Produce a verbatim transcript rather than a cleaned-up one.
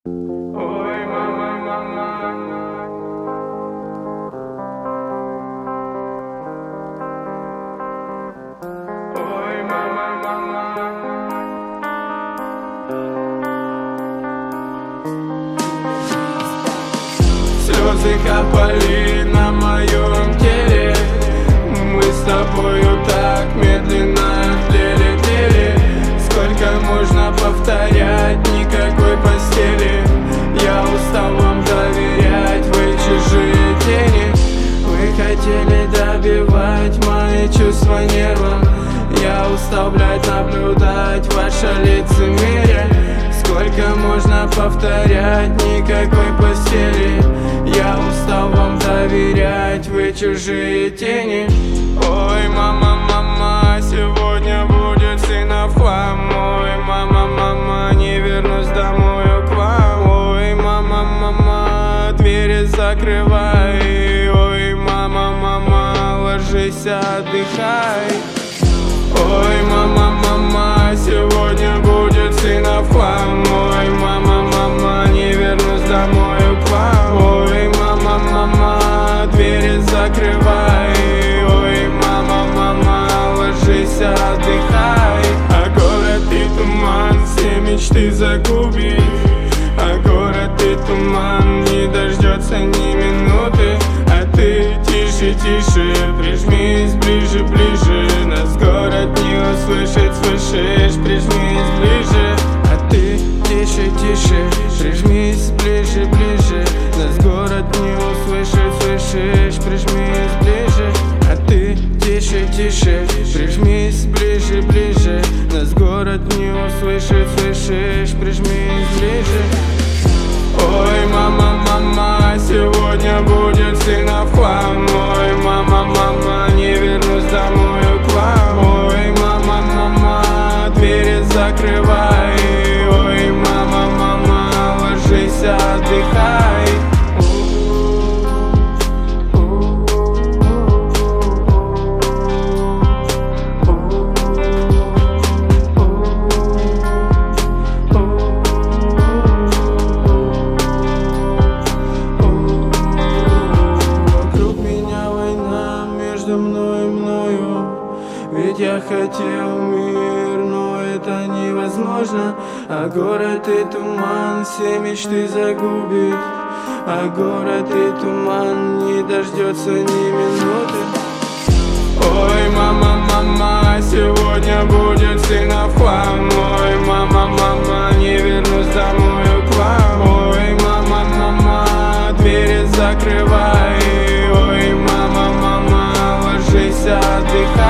Ой, мама, мама. Ой, мама, мама. Слезы капали на моем теле. Мы с тобою так медленно летели. Сколько можно повторять, никакой постели. Я устал вам доверять, вы чужие тени. Вы хотели добивать мои чувства нервом. Я устал, блядь, наблюдать ваше лицемерие. Сколько можно повторять, никакой постели. Я устал вам доверять, вы чужие тени. Ой, мама, мама, сегодня будет сынов хлам. Ой, мама, мама, не вернусь домой к вам. Ой, мама, мама, двери закрывай. Ой, мама, мама, ложись, отдыхай. Ой, мама, мама, сегодня будет сынов хлам. Ой, мама, мама, не вернусь домой к вам. Ой, мама, мама, двери закрывай. Ой, мама, мама, ложись, отдыхай. А город и туман, все мечты загубить. А город и туман не дождется ни минуты. А ты тише, тише, прижмись ближе, ближе. Нас город не услышит, слышишь, прижмись ближе. А ты тише, тише, прижмись ближе, ближе. Нас город не услышит, слышишь, прижмись ближе. А ты тише, тише, прижмись ближе, ближе. Нас город не услышит, слышишь, прижмись ближе. Ой, мама, мама, сегодня будет сынов хлам. Ой, мама, мама, не вернусь домой к вам. Ой, мама, мама, двери закрывай. Ой, мама, мама, ложись, отдыхай. Ведь я хотел мир, но это невозможно. А город и туман все мечты загубит. А город и туман не дождется ни минуты. Ой, мама, мама, сегодня будет сынов хлам. Ой, мама, мама, не вернусь домой к вам. Ой, мама, мама, двери закрывай. Ой, мама, мама, ложись, отдыхай.